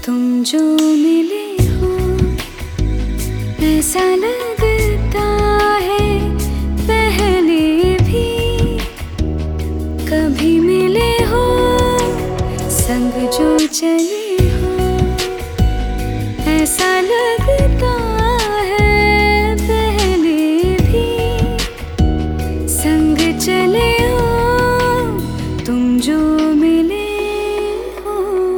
तुम जो मिले हो ऐसा लगता है पहले भी कभी मिले हो, संग जो चले हो ऐसा लगता है पहले भी संग चले हो, तुम जो मिले हो।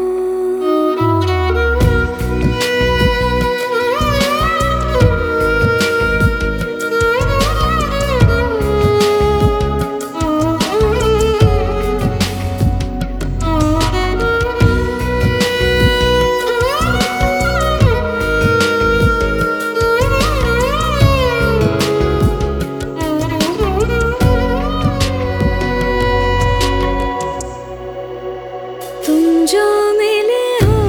तुम जो मिले हो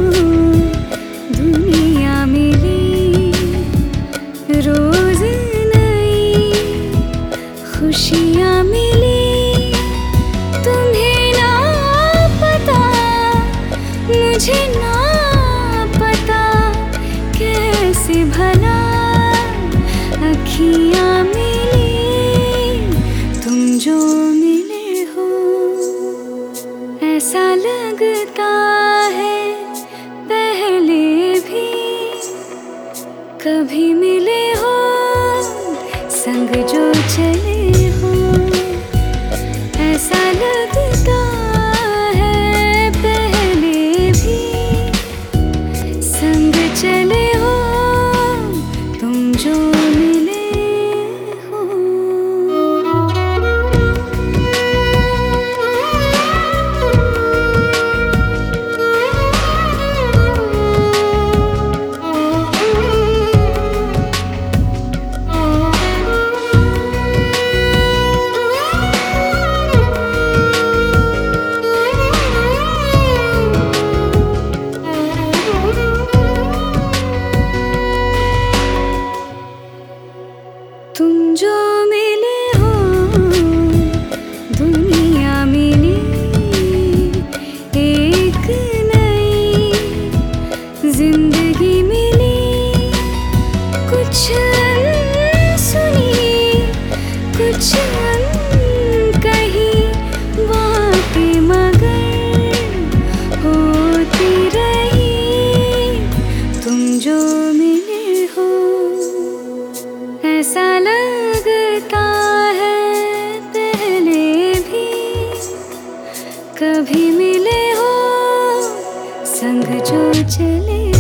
दुनिया मिली, रोज नई खुशियाँ मिली। तुम्हें ना पता मुझे ना पता कैसे भला अखियाँ मिली, तुम जो मिले हो ऐसा लगता है पहले भी कभी मिले हो, संग जो चले हो ऐसा लगता है पहले भी संग चले हो, तुम जो मिले हो। तुम जो मिले हो दुनिया मिली, एक नई जिंदगी मिली। कुछ सुनी कुछ कही बातें मगर होती रही, तुम जो मिले हो ऐसा लगता है पहले भी कभी मिले हो, संग जो चले